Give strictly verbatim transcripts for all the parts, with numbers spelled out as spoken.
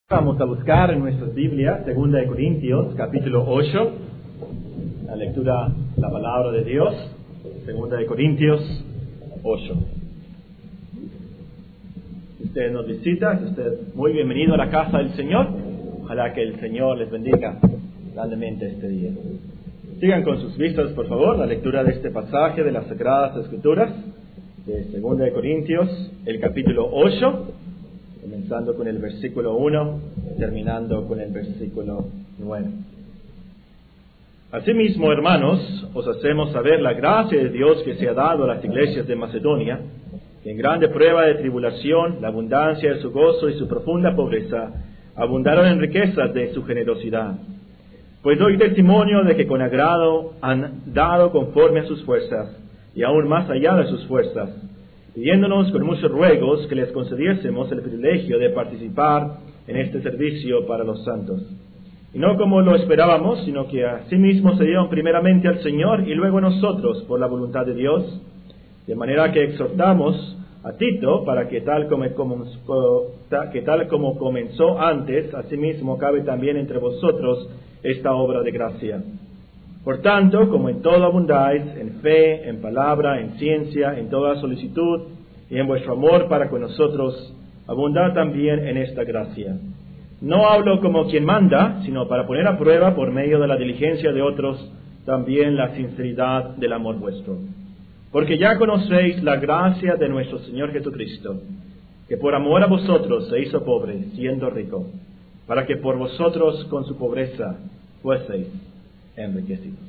Vamos a buscar en nuestras Biblias, Segunda de Corintios, capítulo ocho, la lectura, la palabra de Dios, Segunda de Corintios ocho. Si usted nos visita, es usted muy bienvenido a la casa del Señor. Ojalá que el Señor les bendiga grandemente este día. Sigan con sus vistas, por favor, la lectura de este pasaje de las Sagradas Escrituras, de Segunda de Corintios, el capítulo ocho, comenzando con el versículo uno, terminando con el versículo nueve. Asimismo, hermanos, os hacemos saber la gracia de Dios que se ha dado a las iglesias de Macedonia, que en grande prueba de tribulación, la abundancia de su gozo y su profunda pobreza abundaron en riquezas de su generosidad. Pues doy testimonio de que con agrado han dado conforme a sus fuerzas, y aún más allá de sus fuerzas, pidiéndonos con muchos ruegos que les concediésemos el privilegio de participar en este servicio para los santos. Y no como lo esperábamos, sino que a sí mismos se dieron primeramente al Señor y luego a nosotros por la voluntad de Dios, de manera que exhortamos a Tito para que tal como, como, que tal como comenzó antes, asimismo cabe también entre vosotros esta obra de gracia. Por tanto, como en todo abundáis, en fe, en palabra, en ciencia, en toda solicitud, y en vuestro amor para con nosotros, abundad también en esta gracia. No hablo como quien manda, sino para poner a prueba por medio de la diligencia de otros, también la sinceridad del amor vuestro. Porque ya conocéis la gracia de nuestro Señor Jesucristo, que por amor a vosotros se hizo pobre, siendo rico, para que por vosotros con su pobreza fueseis enriquecidos.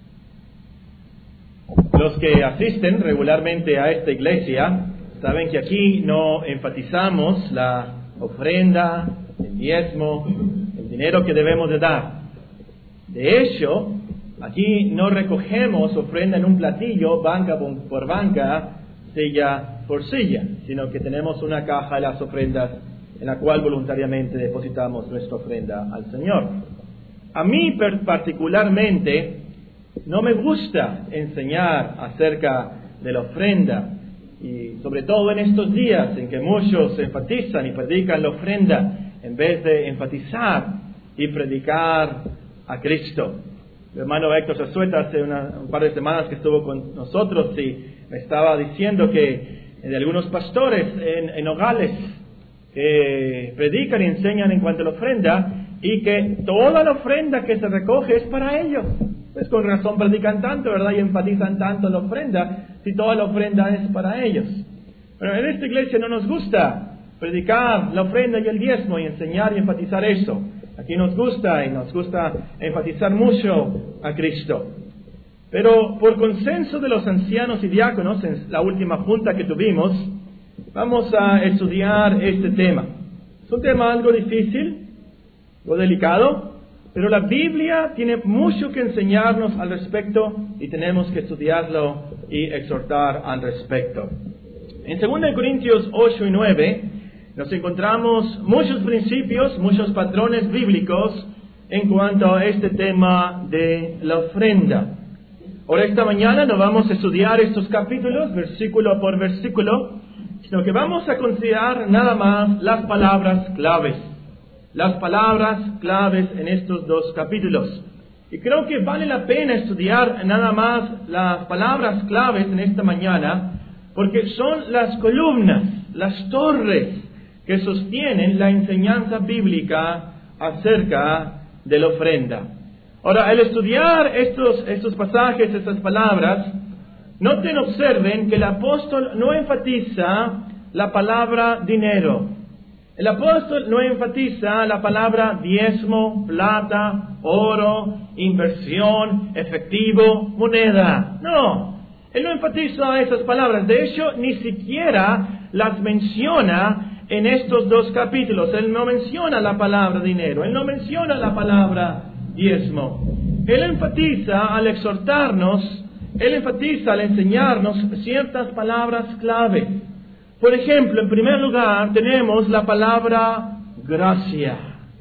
Los que asisten regularmente a esta iglesia saben que aquí no enfatizamos la ofrenda, el diezmo, el dinero que debemos de dar. De hecho, aquí no recogemos ofrenda en un platillo, banca por banca, silla por silla, sino que tenemos una caja de las ofrendas en la cual voluntariamente depositamos nuestra ofrenda al Señor. A mí particularmente no me gusta enseñar acerca de la ofrenda, y sobre todo en estos días en que muchos enfatizan y predican la ofrenda en vez de enfatizar y predicar a Cristo. Mi hermano Héctor Zazueta hace una, un par de semanas que estuvo con nosotros y me estaba diciendo que de algunos pastores en, en Nogales que predican y enseñan en cuanto a la ofrenda, y que toda la ofrenda que se recoge es para ellos. Pues con razón predican tanto, ¿verdad? Y enfatizan tanto la ofrenda, si toda la ofrenda es para ellos. Pero en esta iglesia no nos gusta predicar la ofrenda y el diezmo y enseñar y enfatizar eso. Aquí nos gusta y nos gusta enfatizar mucho a Cristo. Pero por consenso de los ancianos y diáconos, en la última junta que tuvimos, vamos a estudiar este tema. Es un tema algo difícil, algo delicado, pero la Biblia tiene mucho que enseñarnos al respecto y tenemos que estudiarlo y exhortar al respecto. En Segunda de Corintios ocho y nueve nos encontramos muchos principios, muchos patrones bíblicos en cuanto a este tema de la ofrenda. Ahora esta mañana no vamos a estudiar estos capítulos versículo por versículo, sino que vamos a considerar nada más las palabras claves. Las palabras claves en estos dos capítulos. Y creo que vale la pena estudiar nada más las palabras claves en esta mañana, porque son las columnas, las torres que sostienen la enseñanza bíblica acerca de la ofrenda. Ahora, al estudiar estos, estos pasajes, estas palabras, noten, observen que el apóstol no enfatiza la palabra dinero. El apóstol no enfatiza la palabra diezmo, plata, oro, inversión, efectivo, moneda. No, él no enfatiza esas palabras. De hecho, ni siquiera las menciona en estos dos capítulos. Él no menciona la palabra dinero, él no menciona la palabra diezmo. Él enfatiza al exhortarnos, él enfatiza al enseñarnos ciertas palabras clave. Por ejemplo, en primer lugar, tenemos la palabra gracia.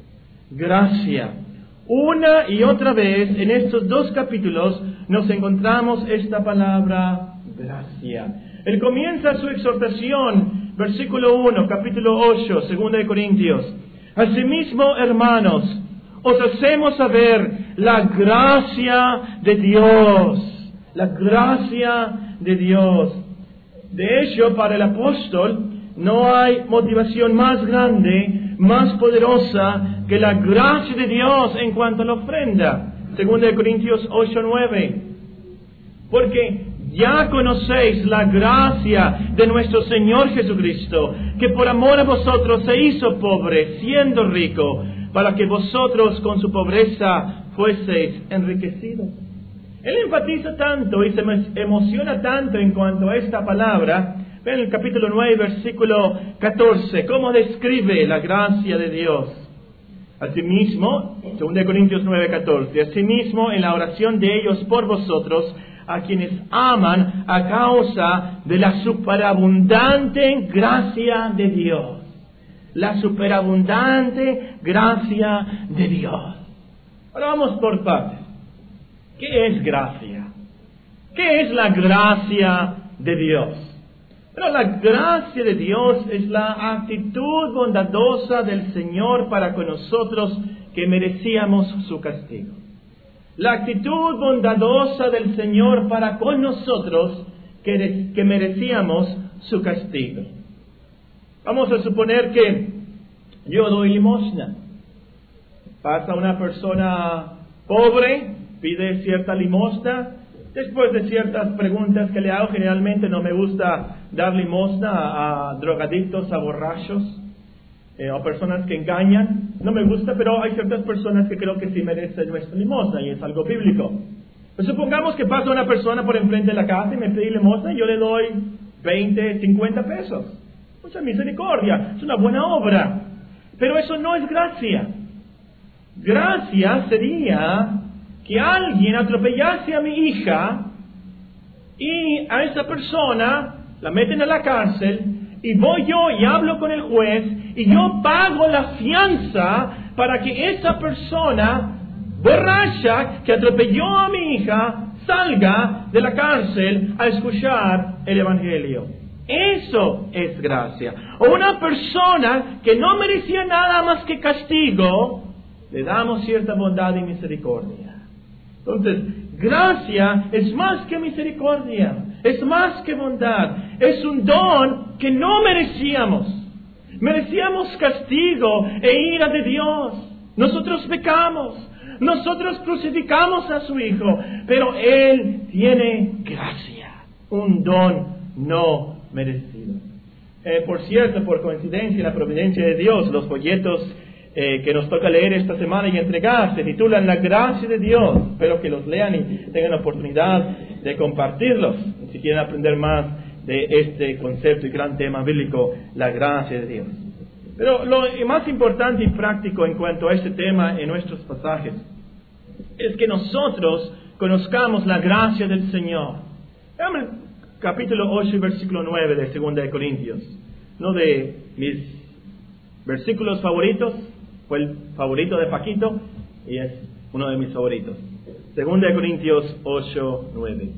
Gracia. Una y otra vez, en estos dos capítulos, nos encontramos esta palabra gracia. Él comienza su exhortación, versículo uno, capítulo ocho, Segunda de Corintios. Asimismo, hermanos, os hacemos saber la gracia de Dios, la gracia de Dios. De hecho, para el apóstol, no hay motivación más grande, más poderosa que la gracia de Dios en cuanto a la ofrenda. Segunda de Corintios ocho nueve. Porque ya conocéis la gracia de nuestro Señor Jesucristo, que por amor a vosotros se hizo pobre, siendo rico, para que vosotros con su pobreza fueseis enriquecidos. Él enfatiza tanto y se emociona tanto en cuanto a esta palabra. Ven el capítulo nueve, versículo catorce, cómo describe la gracia de Dios. Asimismo, segunda de Corintios nueve, catorce, asimismo en la oración de ellos por vosotros, a quienes aman a causa de la superabundante gracia de Dios. La superabundante gracia de Dios. Ahora vamos por partes. ¿Qué es gracia? ¿Qué es la gracia de Dios? Pero la gracia de Dios es la actitud bondadosa del Señor para con nosotros que merecíamos su castigo. La actitud bondadosa del Señor para con nosotros que, que merecíamos su castigo. Vamos a suponer que yo doy limosna. Pasa una persona pobre, pide cierta limosna. Después de ciertas preguntas que le hago, generalmente no me gusta dar limosna a, a drogadictos, a borrachos, eh, o personas que engañan. No me gusta, pero hay ciertas personas que creo que sí merecen nuestra limosna y es algo bíblico. Pues supongamos que pasa una persona por enfrente de la casa y me pide limosna y yo le doy veinte, cincuenta pesos. Mucha misericordia, es una buena obra. Pero eso no es gracia. Gracia sería que alguien atropellase a mi hija y a esa persona la meten a la cárcel y voy yo y hablo con el juez y yo pago la fianza para que esa persona borracha que atropelló a mi hija salga de la cárcel a escuchar el Evangelio. Eso es gracia. O una persona que no merecía nada más que castigo, le damos cierta bondad y misericordia. Entonces, gracia es más que misericordia, es más que bondad, es un don que no merecíamos. Merecíamos castigo e ira de Dios. Nosotros pecamos, nosotros crucificamos a su Hijo, pero Él tiene gracia, un don no merecido. Eh, por cierto, por coincidencia, la providencia de Dios, los folletos Eh, que nos toca leer esta semana y entregar se titulan La gracia de Dios. Espero que los lean y tengan la oportunidad de compartirlos si quieren aprender más de este concepto y gran tema bíblico, la gracia de Dios. Pero lo más importante y práctico en cuanto a este tema en nuestros pasajes es que nosotros conozcamos la gracia del Señor. Veamos el capítulo ocho y versículo nueve de segunda de Corintios, uno de mis versículos favoritos. Fue el favorito de Paquito y es uno de mis favoritos. Segunda de Corintios ocho, nueve.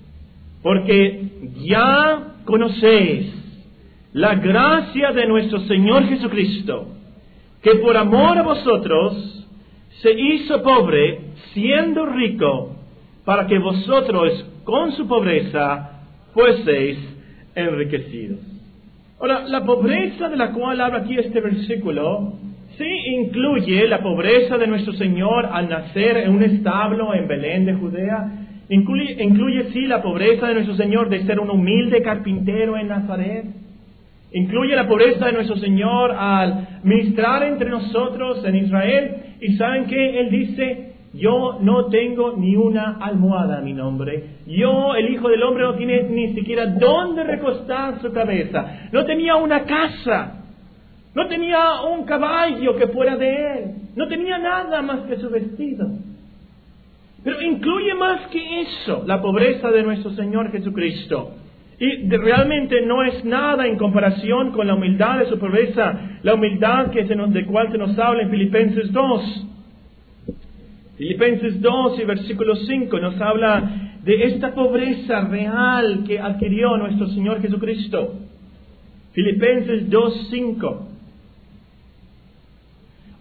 Porque ya conocéis la gracia de nuestro Señor Jesucristo, que por amor a vosotros se hizo pobre, siendo rico, para que vosotros con su pobreza fueseis enriquecidos. Ahora, la pobreza de la cual habla aquí este versículo sí incluye la pobreza de nuestro Señor al nacer en un establo en Belén de Judea. Incluye, incluye sí la pobreza de nuestro Señor de ser un humilde carpintero en Nazaret. Incluye la pobreza de nuestro Señor al ministrar entre nosotros en Israel. Y ¿saben qué? Él dice, yo no tengo ni una almohada a mi nombre. Yo, el Hijo del Hombre, no tiene ni siquiera dónde recostar su cabeza. No tenía una casa. No tenía un caballo que fuera de él. No tenía nada más que su vestido. Pero incluye más que eso, la pobreza de nuestro Señor Jesucristo. Y de, realmente no es nada en comparación con la humildad de su pobreza, la humildad que se nos, de cual se nos habla en Filipenses dos. Filipenses dos y versículo cinco nos habla de esta pobreza real que adquirió nuestro Señor Jesucristo. Filipenses dos, cinco.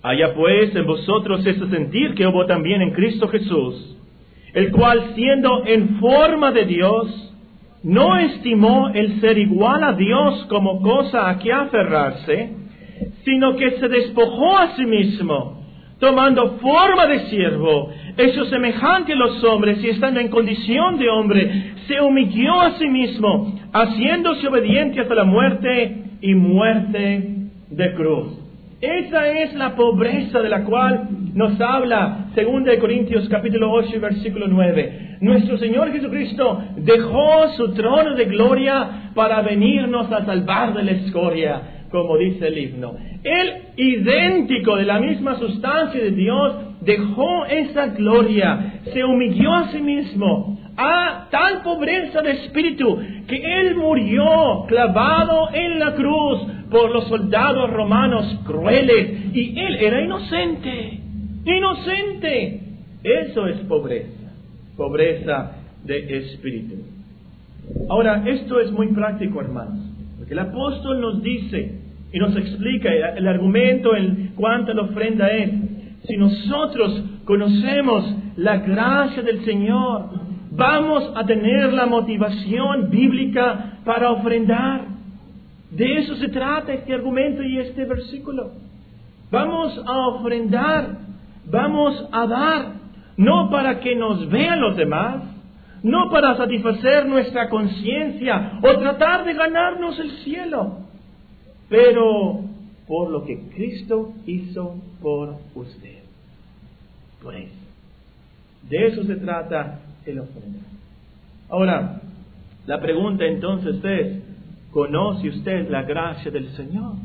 Haya pues en vosotros ese sentir que hubo también en Cristo Jesús, el cual siendo en forma de Dios, no estimó el ser igual a Dios como cosa a que aferrarse, sino que se despojó a sí mismo, tomando forma de siervo, hecho semejante a los hombres y estando en condición de hombre, se humilló a sí mismo, haciéndose obediente hasta la muerte y muerte de cruz. Esa es la pobreza de la cual nos habla segunda de Corintios capítulo ocho versículo nueve. Nuestro Señor Jesucristo dejó su trono de gloria para venirnos a salvar de la escoria, como dice el himno. Él, idéntico de la misma sustancia de Dios, dejó esa gloria, se humilló a sí mismo, a tal pobreza de espíritu, que Él murió clavado en la cruz por los soldados romanos crueles, y Él era inocente, inocente. Eso es pobreza, pobreza de espíritu. Ahora, esto es muy práctico, hermanos, porque el apóstol nos dice y nos explica el, el argumento en cuanto a la ofrenda es: si nosotros conocemos la gracia del Señor, vamos a tener la motivación bíblica para ofrendar. De eso se trata este argumento y este versículo. Vamos a ofrendar, vamos a dar, no para que nos vean los demás, no para satisfacer nuestra conciencia o tratar de ganarnos el cielo, pero por lo que Cristo hizo por usted. Por eso. De eso se trata el ofrendar. Ahora, la pregunta entonces es: ¿conoce usted la gracia del Señor?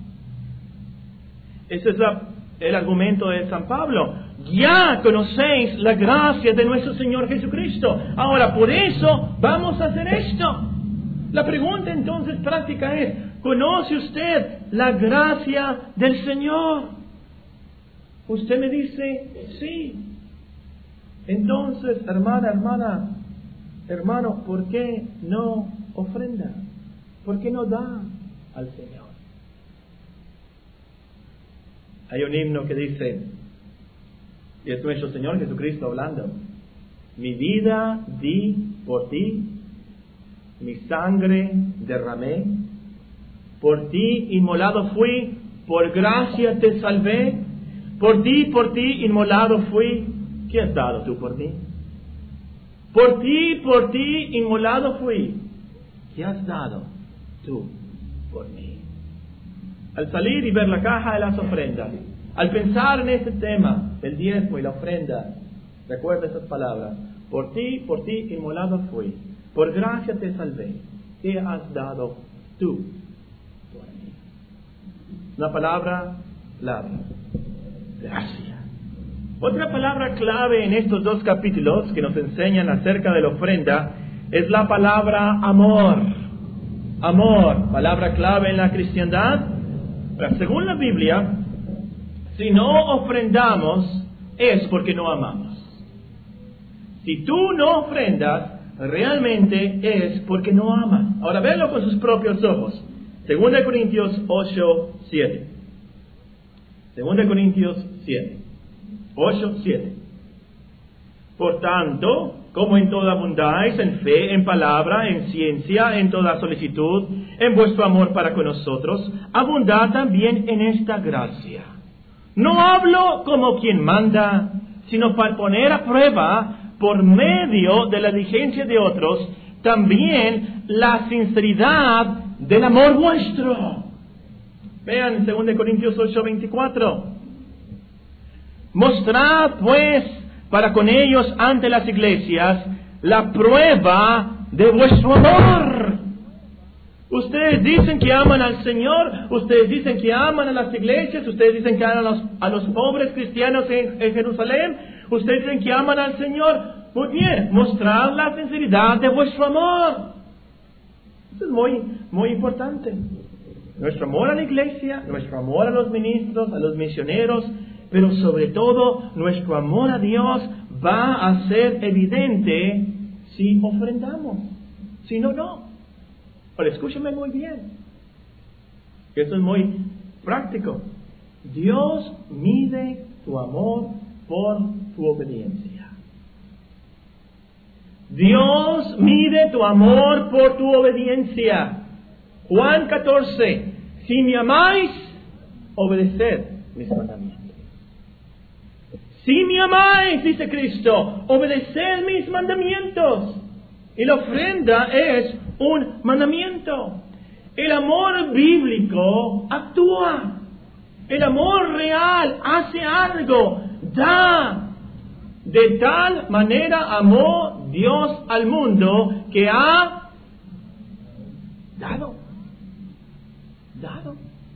Ese es la, el argumento de San Pablo. Ya conocéis la gracia de nuestro Señor Jesucristo. Ahora, por eso vamos a hacer esto. La pregunta entonces práctica es: ¿conoce usted la gracia del Señor? Usted me dice, sí. Entonces, hermana, hermana, hermano, ¿por qué no ofrenda? ¿Por qué no da al Señor? Hay un himno que dice, y es nuestro Señor Jesucristo hablando: mi vida di por ti, mi sangre derramé, por ti inmolado fui, por gracia te salvé, por ti, por ti inmolado fui. ¿Qué has dado tú por mí? Por ti, por ti inmolado fui. ¿Qué has dado tú por mí? Al salir y ver la caja de las ofrendas, al pensar en este tema del diezmo y la ofrenda, recuerda esas palabras: por ti, por ti inmolado fui, por gracia te salvé. ¿Qué has dado tú por mí? Una palabra clave: gracia. Otra palabra clave en estos dos capítulos que nos enseñan acerca de la ofrenda es la palabra amor. Amor, palabra clave en la cristiandad. Pero según la Biblia, si no ofrendamos es porque no amamos. Si tú no ofrendas, realmente es porque no amas. Ahora véanlo con sus propios ojos. Segunda de Corintios ocho, siete. Segunda de Corintios siete. ocho, siete. Por tanto, como en todo abundáis en fe, en palabra, en ciencia, en toda solicitud, en vuestro amor para con nosotros, abundad también en esta gracia. No hablo como quien manda, sino para poner a prueba, por medio de la diligencia de otros, también la sinceridad del amor vuestro. Vean en segunda de Corintios ocho, veinticuatro. Mostrad pues para con ellos ante las iglesias la prueba de vuestro amor. Ustedes dicen que aman al Señor, ustedes dicen que aman a las iglesias, ustedes dicen que aman a los, a los pobres cristianos en, en Jerusalén, ustedes dicen que aman al Señor. Muy bien, mostrad la sinceridad de vuestro amor. Eso es muy, muy importante. Nuestro amor a la iglesia, nuestro amor a los ministros, a los misioneros, pero sobre todo nuestro amor a Dios va a ser evidente si ofrendamos. Si no, no. Pero escúchame muy bien. Esto es muy práctico. Dios mide tu amor por tu obediencia. Dios mide tu amor por tu obediencia. Juan catorce, si me amáis, obedeced mis mandamientos. Si me amáis, dice Cristo, obedeced mis mandamientos. Y la ofrenda es un mandamiento. El amor bíblico actúa. El amor real hace algo, da. De tal manera amó Dios al mundo que ha dado. Dado.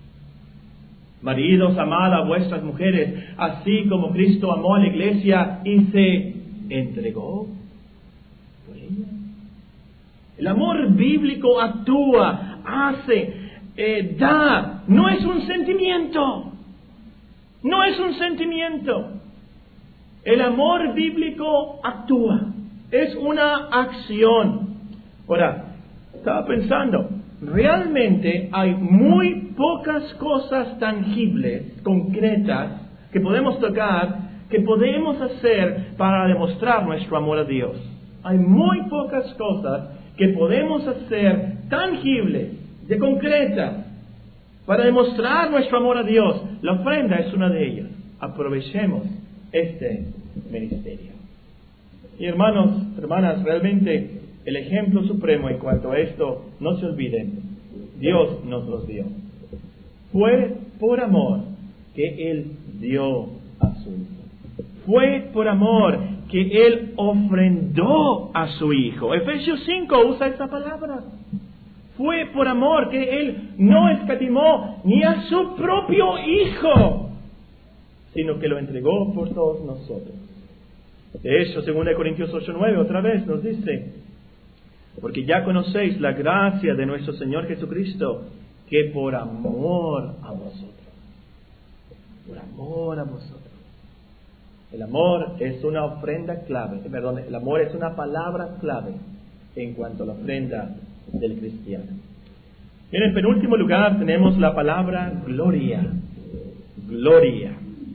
Maridos, amad a vuestras mujeres, así como Cristo amó a la iglesia y se entregó por ella. El amor bíblico actúa, hace, eh, da. No es un sentimiento. No es un sentimiento. El amor bíblico actúa. Es una acción. Ahora, estaba pensando, realmente hay muy pocas cosas tangibles, concretas, que podemos tocar, que podemos hacer para demostrar nuestro amor a Dios. Hay muy pocas cosas que podemos hacer tangibles, de concretas, para demostrar nuestro amor a Dios. La ofrenda es una de ellas. Aprovechemos este ministerio. Y hermanos, hermanas, realmente el ejemplo supremo en cuanto a esto, no se olviden, Dios nos los dio. Fue por amor que Él dio a su Hijo. Fue por amor que Él ofrendó a su Hijo. Efesios cinco usa esta palabra. Fue por amor que Él no escatimó ni a su propio Hijo, sino que lo entregó por todos nosotros. De hecho, según Corintios ocho nueve, otra vez nos dice, porque ya conocéis la gracia de nuestro Señor Jesucristo, que por amor a vosotros, por amor a vosotros. El amor es una ofrenda clave, perdón, el amor es una palabra clave en cuanto a la ofrenda del cristiano. En el penúltimo lugar tenemos la palabra gloria. Gloria.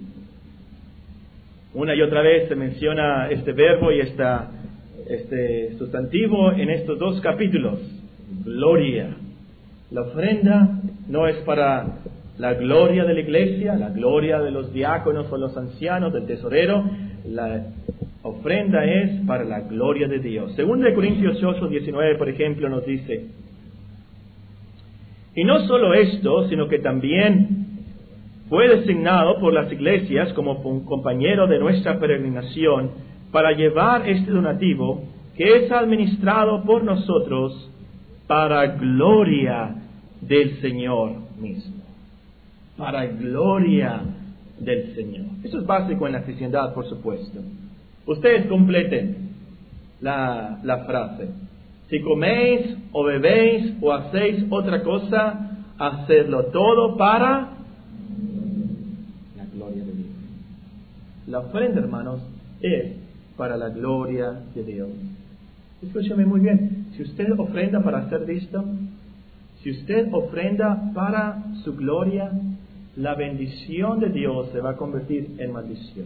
Una y otra vez se menciona este verbo y esta, este sustantivo en estos dos capítulos. Gloria. La ofrenda no es para la gloria de la iglesia, la gloria de los diáconos o los ancianos, del tesorero. La ofrenda es para la gloria de Dios. Según de Corintios ocho diecinueve, por ejemplo, nos dice, y no solo esto, sino que también fue designado por las iglesias como un compañero de nuestra peregrinación para llevar este donativo que es administrado por nosotros para gloria del Señor mismo. Para gloria del Señor. Eso es básico en la cristiandad, por supuesto. Ustedes completen la, la frase. Si coméis o bebéis o hacéis otra cosa, hacedlo todo para la gloria de Dios. La ofrenda, hermanos, es para la gloria de Dios. Escúchame muy bien. Si usted ofrenda para ser visto, si usted ofrenda para su gloria, la bendición de Dios se va a convertir en maldición.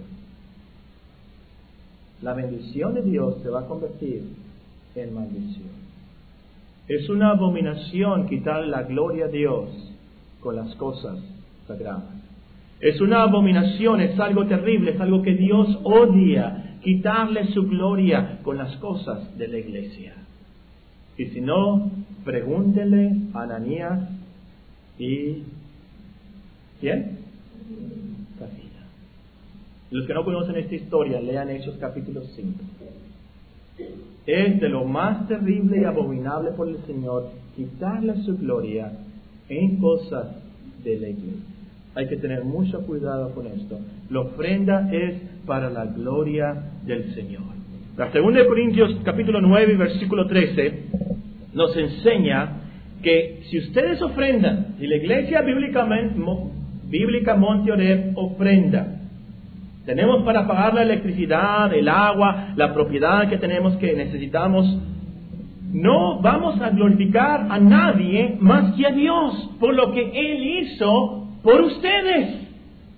La bendición de Dios se va a convertir en maldición. Es una abominación quitar la gloria a Dios con las cosas sagradas. Es una abominación, es algo terrible, es algo que Dios odia, quitarle su gloria con las cosas de la iglesia. Y si no, pregúntele a Ananías y ¿quién? Zafira. Los que no conocen esta historia, lean Hechos capítulo cinco. Es de lo más terrible y abominable por el Señor quitarle su gloria en cosas de la iglesia. Hay que tener mucho cuidado con esto. La ofrenda es para la gloria del Señor. La segunda de Corintios capítulo nueve versículo trece nos enseña que si ustedes ofrendan, si la iglesia bíblicamente Bíblica Monte Oreb ofrenda, tenemos para pagar la electricidad, el agua, la propiedad que tenemos que necesitamos, no vamos a glorificar a nadie más que a Dios por lo que Él hizo por ustedes.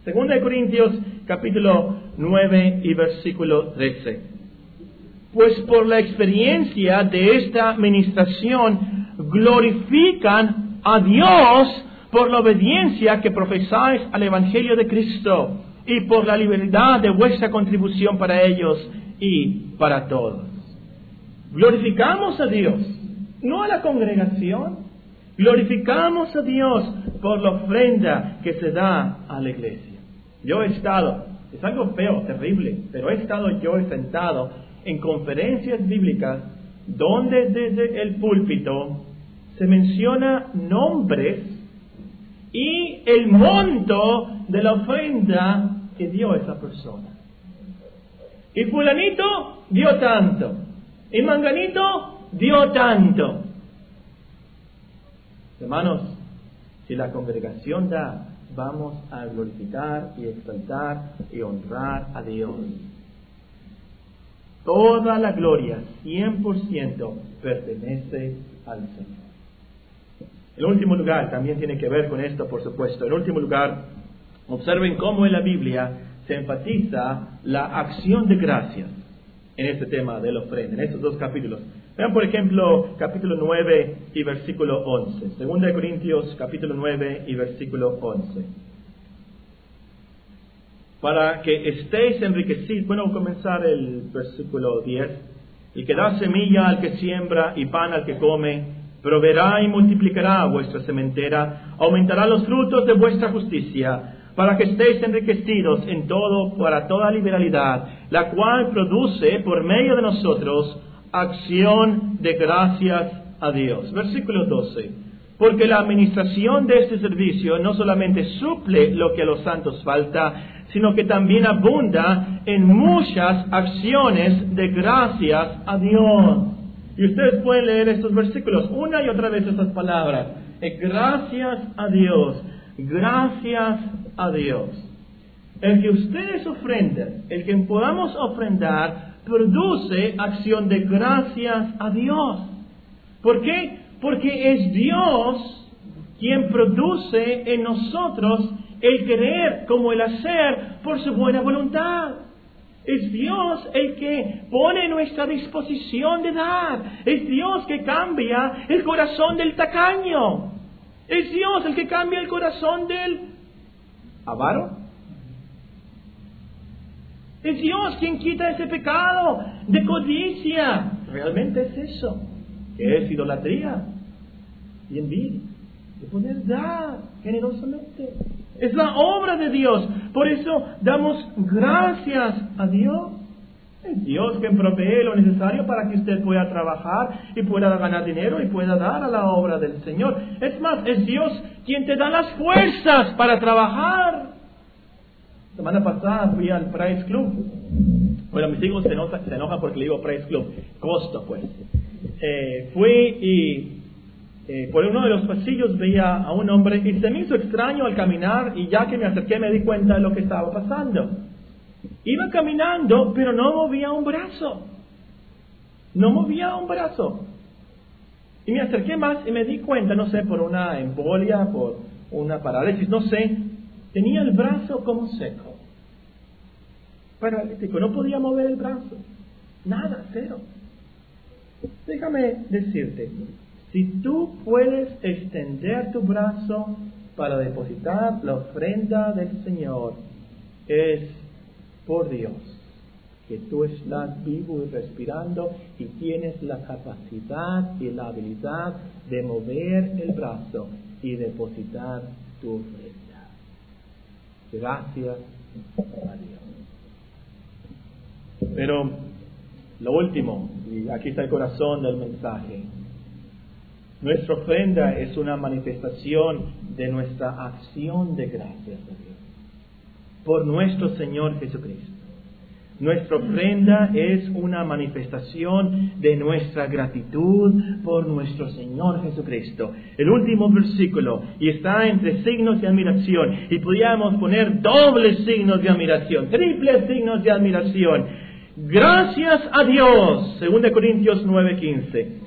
Segunda de Corintios, capítulo nueve y versículo trece. Pues por la experiencia de esta ministración glorifican a Dios por la obediencia que profesáis al Evangelio de Cristo y por la liberalidad de vuestra contribución para ellos y para todos. Glorificamos a Dios, no a la congregación. Glorificamos a Dios por la ofrenda que se da a la iglesia. Yo he estado, es algo feo, terrible, pero he estado yo sentado en conferencias bíblicas donde desde el púlpito se menciona nombres y el monto de la ofrenda que dio esa persona. Y fulanito dio tanto, y manganito dio tanto. Hermanos, si la congregación da, vamos a glorificar y exaltar y honrar a Dios. Toda la gloria, cien por ciento, pertenece al Señor. El último lugar también tiene que ver con esto, por supuesto. En último lugar, observen cómo en la Biblia se enfatiza la acción de gracias en este tema de la ofrenda, en estos dos capítulos. Vean, por ejemplo, capítulo nueve y versículo once. Segunda de Corintios, capítulo nueve y versículo once. Para que estéis enriquecidos. Bueno, comenzar el versículo diez. Y que da semilla al que siembra y pan al que come, proveerá y multiplicará vuestra sementera, aumentará los frutos de vuestra justicia, para que estéis enriquecidos en todo, para toda liberalidad, la cual produce por medio de nosotros acción de gracias a Dios. Versículo doce. Porque la administración de este servicio no solamente suple lo que a los santos falta, sino que también abunda en muchas acciones de gracias a Dios. Y ustedes pueden leer estos versículos una y otra vez estas palabras. Gracias a Dios, gracias a Dios. El que ustedes ofrenden, el que podamos ofrendar, produce acción de gracias a Dios. ¿Por qué? Porque es Dios quien produce en nosotros el querer como el hacer por su buena voluntad. Es Dios el que pone en nuestra disposición de dar. Es Dios que cambia el corazón del tacaño. Es Dios el que cambia el corazón del avaro. Es Dios quien quita ese pecado de codicia. Realmente es eso. Que es idolatría y envidia. De poder dar generosamente. Es la obra de Dios. Por eso damos gracias a Dios. Es Dios quien provee lo necesario para que usted pueda trabajar y pueda ganar dinero y pueda dar a la obra del Señor. Es más, es Dios quien te da las fuerzas para trabajar. La semana pasada fui al Price Club. Bueno, mis hijos se enojan, se enojan porque le digo Price Club. Costo, pues. Eh, fui y eh, por uno de los pasillos veía a un hombre y se me hizo extraño al caminar, y ya que me acerqué me di cuenta de lo que estaba pasando. Iba caminando, pero no movía un brazo. No movía un brazo. Y me acerqué más y me di cuenta, no sé, por una embolia, por una parálisis, no sé, tenía el brazo como seco. Paralítico, no podía mover el brazo. Nada, cero. Déjame decirte, si tú puedes extender tu brazo para depositar la ofrenda del Señor, es por Dios que tú estás vivo y respirando y tienes la capacidad y la habilidad de mover el brazo y depositar tu ofrenda. Gracias a Dios. Pero lo último, y aquí está el corazón del mensaje, nuestra ofrenda es una manifestación de nuestra acción de gracias a Dios por nuestro Señor Jesucristo. Nuestra ofrenda es una manifestación de nuestra gratitud por nuestro Señor Jesucristo. El último versículo, y está entre signos de admiración, y podríamos poner dobles signos de admiración, triples signos de admiración. Gracias a Dios, Segunda de Corintios nueve quince.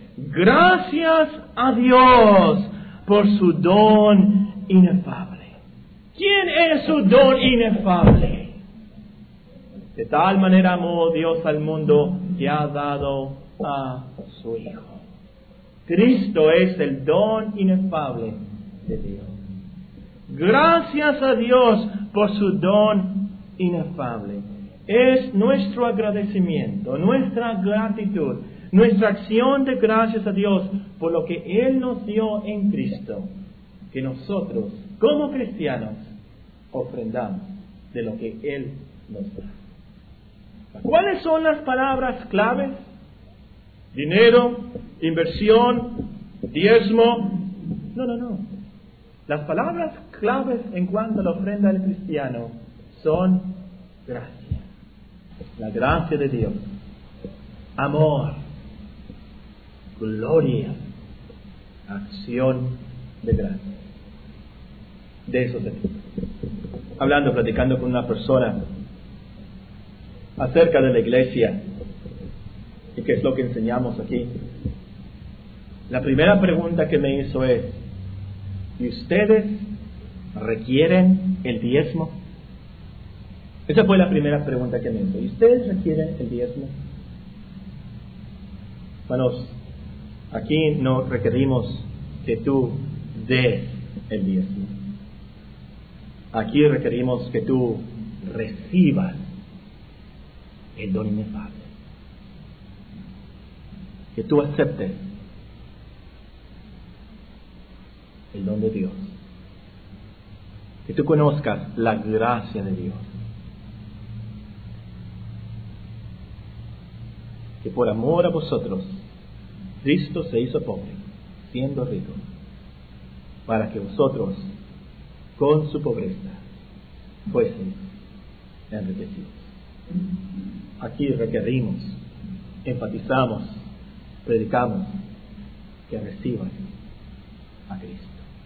Gracias a Dios por su don inefable. ¿Quién es su don inefable? De tal manera amó Dios al mundo que ha dado a su Hijo. Cristo es el don inefable de Dios. Gracias a Dios por su don inefable. Es nuestro agradecimiento, nuestra gratitud, nuestra acción de gracias a Dios por lo que Él nos dio en Cristo, que nosotros, como cristianos, ofrendamos de lo que Él nos da. ¿Cuáles son las palabras claves? Dinero, inversión, diezmo. No, no, no. Las palabras claves en cuanto a la ofrenda del cristiano son gracia. La gracia de Dios, amor, gloria, acción de gracia. De eso se trata. Hablando, platicando con una persona acerca de la iglesia y qué es lo que enseñamos aquí. La primera pregunta que me hizo es: ¿y ustedes requieren el diezmo? Esa fue la primera pregunta que me hizo. ¿Y ustedes requieren el diezmo? Hermanos, aquí no requerimos que tú des el diezmo. Aquí requerimos que tú recibas el don inefable. Que tú aceptes el don de Dios. Que tú conozcas la gracia de Dios. Que por amor a vosotros, Cristo se hizo pobre, siendo rico, para que vosotros, con su pobreza, fueseis enriquecidos. Aquí requerimos, enfatizamos, predicamos que reciban a Cristo.